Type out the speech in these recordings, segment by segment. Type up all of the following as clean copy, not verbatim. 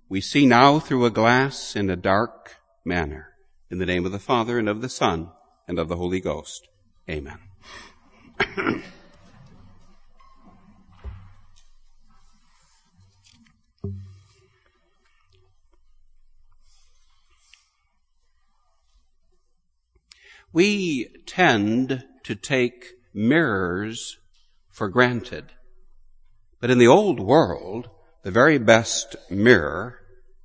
We see now through a glass in a dark manner. In the name of the Father, and of the Son, and of the Holy Ghost. Amen. We tend to take mirrors for granted. But in the old world, the very best mirror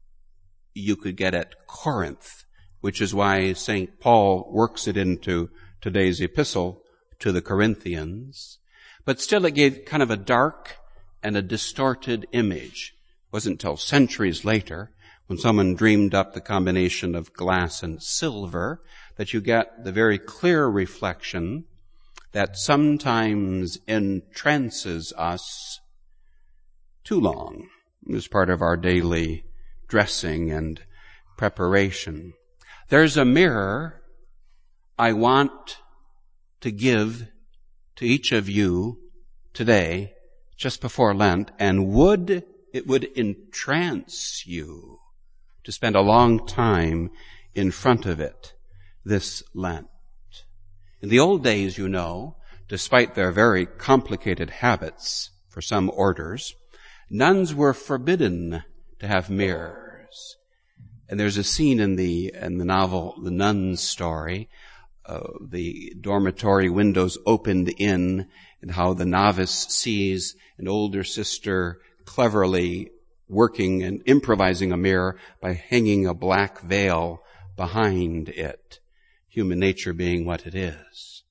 you could get at Corinth, which is why St. Paul works it into today's epistle to the Corinthians. But still it gave kind of a dark and a distorted image. It wasn't until centuries later, when someone dreamed up the combination of glass and silver, that you get the very clear reflection that sometimes entrances us too long as part of our daily dressing and preparation. There's a mirror I want to give to each of you today, just before Lent, and it would entrance you to spend a long time in front of it this Lent. In the old days, you know, despite their very complicated habits for some orders, nuns were forbidden to have mirrors. And there's a scene in the novel, The Nun's Story, the dormitory windows opened in, and how the novice sees an older sister cleverly working and improvising a mirror by hanging a black veil behind it, human nature being what it is.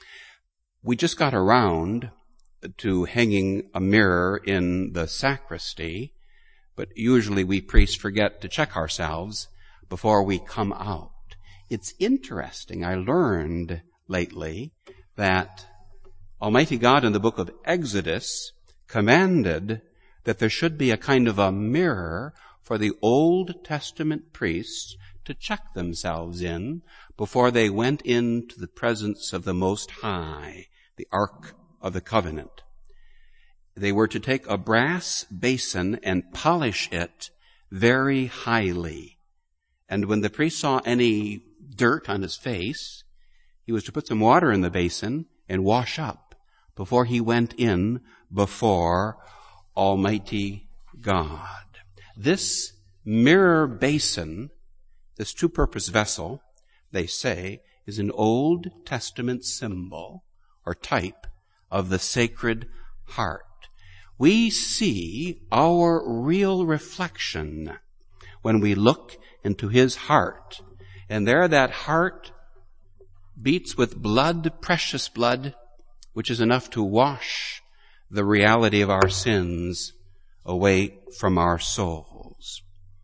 We just got around to hanging a mirror in the sacristy, but usually we priests forget to check ourselves before we come out. It's interesting. I learned lately that Almighty God in the book of Exodus commanded that there should be a kind of a mirror for the Old Testament priests to check themselves in before they went into the presence of the Most High, the Ark of the Covenant. They were to take a brass basin and polish it very highly. And when the priest saw any dirt on his face, he was to put some water in the basin and wash up before he went in before Almighty God. This mirror basin, this two-purpose vessel, they say, is an Old Testament symbol or type of the Sacred Heart. We see our real reflection when we look into His heart. And there that heart beats with blood, precious blood, which is enough to wash the reality of our sins away from our souls.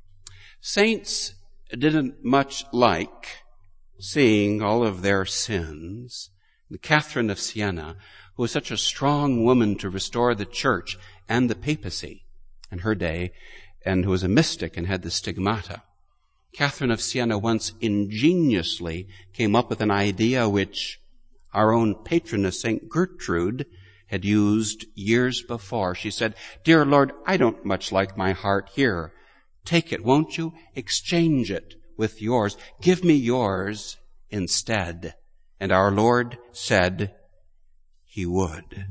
Saints didn't much like seeing all of their sins. Catherine of Siena, who was such a strong woman to restore the church and the papacy in her day, and who was a mystic and had the stigmata. Catherine of Siena once ingeniously came up with an idea which our own patroness, St. Gertrude, had used years before. She said, "Dear Lord, I don't much like my heart here. Take it, won't you? Exchange it with yours. Give me yours instead." And our Lord said He would.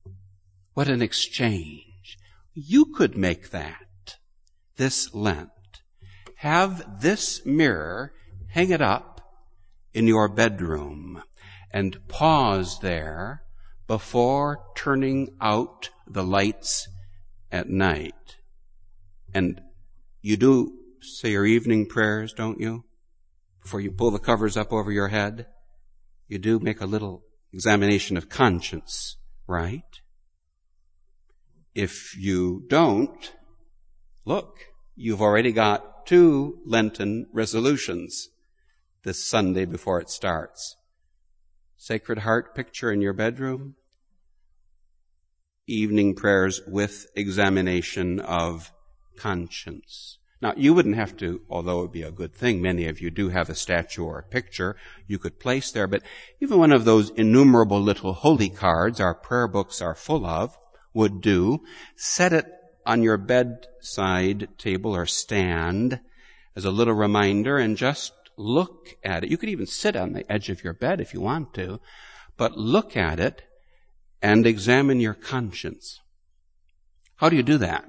What an exchange. You could make that this Lent. Have this mirror, hang it up in your bedroom, and pause there before turning out the lights at night. And you do say your evening prayers, don't you? Before you pull the covers up over your head. You do make a little examination of conscience, right? If you don't, look, you've already got 2 Lenten resolutions this Sunday before it starts. Sacred Heart picture in your bedroom. Evening prayers with examination of conscience. Now, you wouldn't have to, although it would be a good thing, many of you do have a statue or a picture you could place there, but even one of those innumerable little holy cards our prayer books are full of would do. Set it on your bedside table or stand as a little reminder, and just look at it. You could even sit on the edge of your bed if you want to, but look at it and examine your conscience. How do you do that?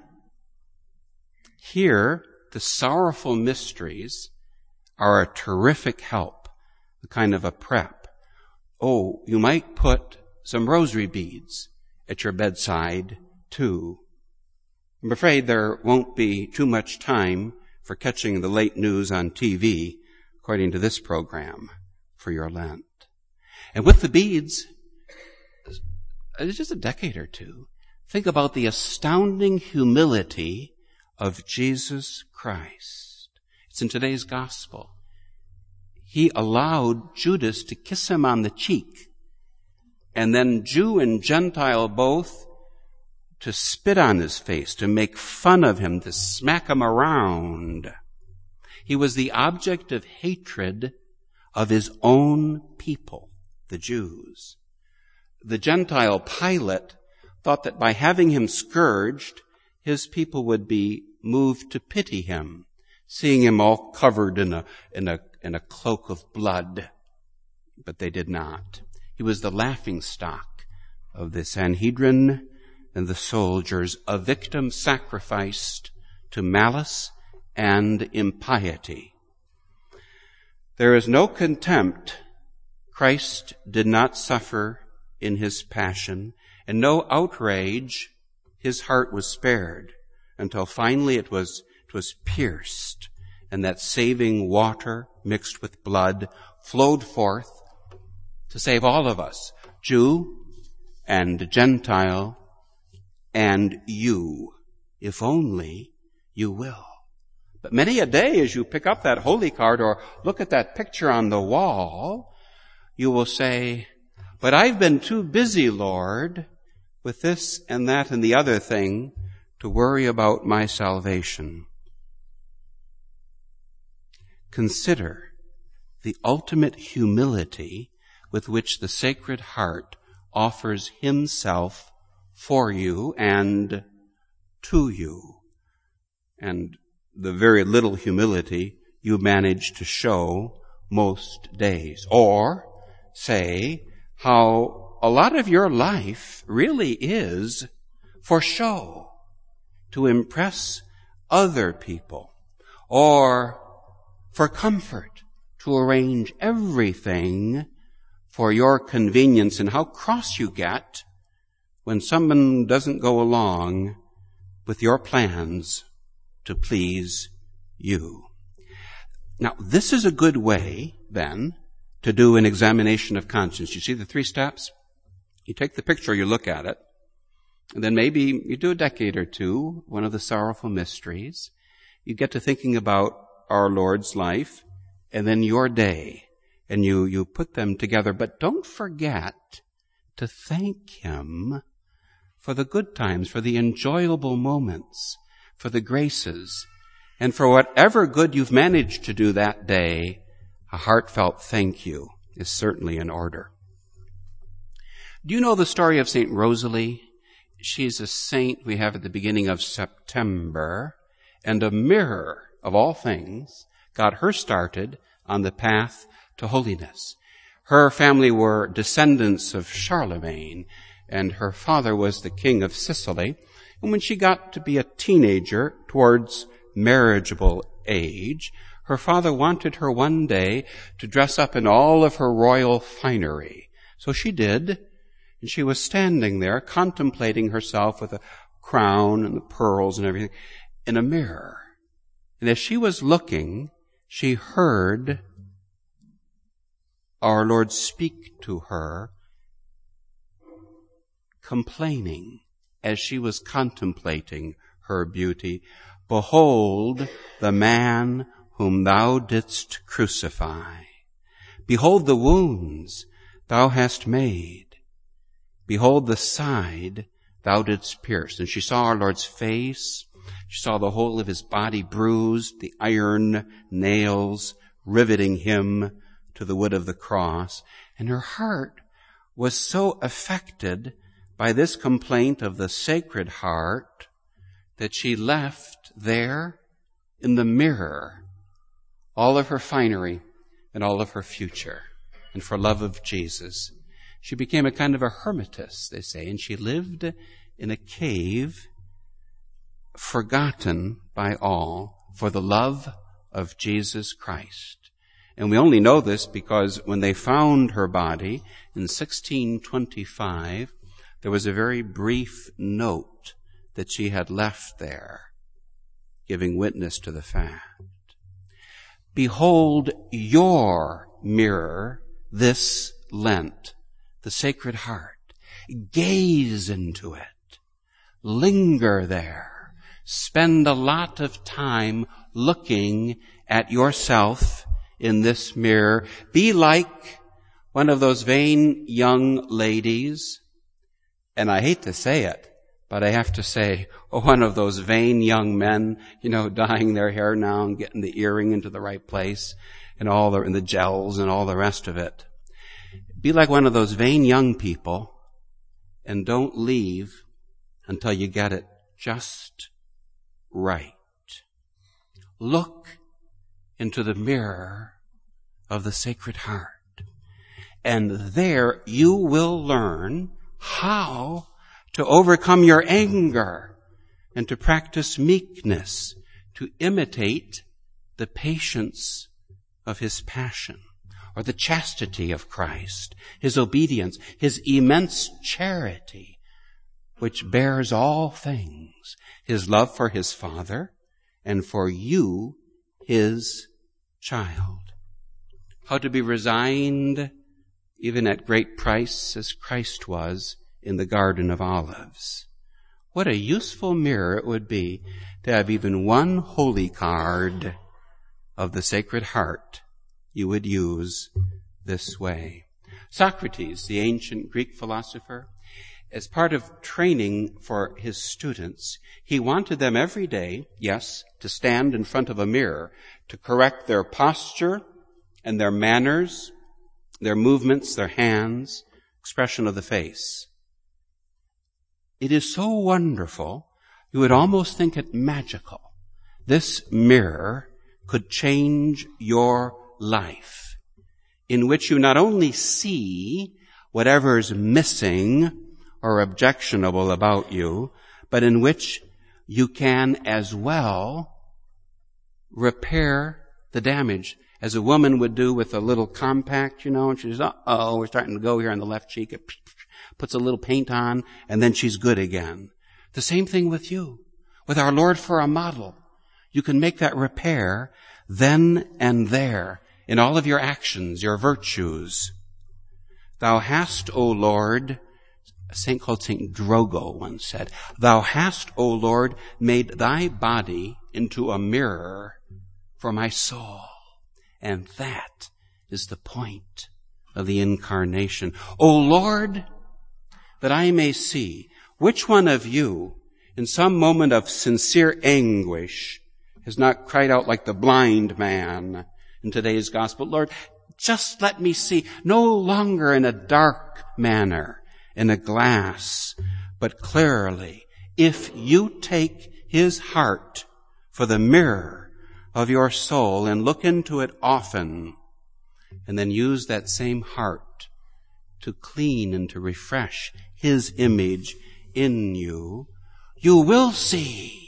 Here, the sorrowful mysteries are a terrific help, a kind of a prep. Oh, you might put some rosary beads at your bedside too. I'm afraid there won't be too much time for catching the late news on TV, according to this program, for your Lent. And with the beads, it's just a decade or two. Think about the astounding humility of Jesus Christ. It's in today's gospel. He allowed Judas to kiss him on the cheek, and then Jew and Gentile both to spit on his face, to make fun of him, to smack him around. He was the object of hatred of his own people, the Jews. The Gentile Pilate thought that by having him scourged, his people would be moved to pity him, seeing him all covered in a cloak of blood. But they did not. He was the laughingstock of the Sanhedrin and the soldiers, a victim sacrificed to malice and impiety. There is no contempt. Christ did not suffer in his passion, and no outrage. His heart was spared until finally it was pierced, and that saving water mixed with blood flowed forth to save all of us, Jew and Gentile, and you, if only you will. But many a day as you pick up that holy card or look at that picture on the wall, you will say, but I've been too busy, Lord, with this and that and the other thing to worry about my salvation. Consider the ultimate humility with which the Sacred Heart offers himself for you and to you, and the very little humility you manage to show most days. Or say how a lot of your life really is for show, to impress other people, or for comfort, to arrange everything for your convenience, and how cross you get when someone doesn't go along with your plans to please you. Now, this is a good way, then, to do an examination of conscience. You see the 3 steps? You take the picture, you look at it, and then maybe you do a decade or two, one of the sorrowful mysteries. You get to thinking about our Lord's life, and then your day, and you put them together. But don't forget to thank him for the good times, for the enjoyable moments, for the graces, and for whatever good you've managed to do that day. A heartfelt thank you is certainly in order. Do you know the story of St. Rosalie? She's a saint we have at the beginning of September, and a mirror of all things got her started on the path to holiness. Her family were descendants of Charlemagne, and her father was the king of Sicily. And when she got to be a teenager, towards marriageable age, her father wanted her one day to dress up in all of her royal finery. So she did, and she was standing there contemplating herself with a crown and the pearls and everything in a mirror. And as she was looking, she heard our Lord speak to her, complaining as she was contemplating her beauty, "Behold the man whom thou didst crucify. Behold the wounds thou hast made. Behold the side thou didst pierce." And she saw our Lord's face. She saw the whole of his body bruised, the iron nails riveting him to the wood of the cross. And her heart was so affected by this complaint of the Sacred Heart that she left there in the mirror all of her finery and all of her future. And for love of Jesus, she became a kind of a hermitess, they say, and she lived in a cave, forgotten by all, for the love of Jesus Christ. And we only know this because when they found her body in 1625, there was a very brief note that she had left there, giving witness to the fact. Behold your mirror this Lent, the Sacred Heart. Gaze into it. Linger there. Spend a lot of time looking at yourself in this mirror. Be like one of those vain young ladies, and I hate to say it, but I have to say, one of those vain young men, dyeing their hair now and getting the earring into the right place and and the gels and all the rest of it. Be like one of those vain young people and don't leave until you get it just right. Look into the mirror of the Sacred Heart, and there you will learn how to overcome your anger and to practice meekness, to imitate the patience of his passion, or the chastity of Christ, his obedience, his immense charity, which bears all things, his love for his Father, and for you, his child. How to be resigned, even at great price, as Christ was in the Garden of Olives. What a useful mirror it would be to have even one holy card of the Sacred Heart you would use this way. Socrates, the ancient Greek philosopher, as part of training for his students, he wanted them every day, yes, to stand in front of a mirror, to correct their posture and their manners, their movements, their hands, expression of the face. It is so wonderful, you would almost think it magical. This mirror could change your life, in which you not only see whatever's missing or objectionable about you, but in which you can as well repair the damage, as a woman would do with a little compact, and she says, we're starting to go here on the left cheek. It puts a little paint on, and then she's good again. The same thing with you. With our Lord for a model, you can make that repair then and there in all of your actions, your virtues. Thou hast, O Lord, a saint called Saint Drogo once said, thou hast, O Lord, made thy body into a mirror for my soul. And that is the point of the incarnation. O Lord, that I may see which one of you, in some moment of sincere anguish, has not cried out like the blind man in today's gospel, Lord, just let me see, no longer in a dark manner, in a glass, but clearly, if you take his heart for the mirror of your soul and look into it often, and then use that same heart to clean and to refresh his image in you, you will see.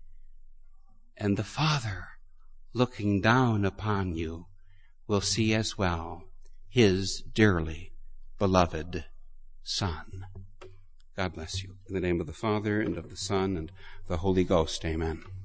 And the Father, looking down upon you, will see as well his dearly beloved Son. God bless you. In the name of the Father, and of the Son, and the Holy Ghost, amen.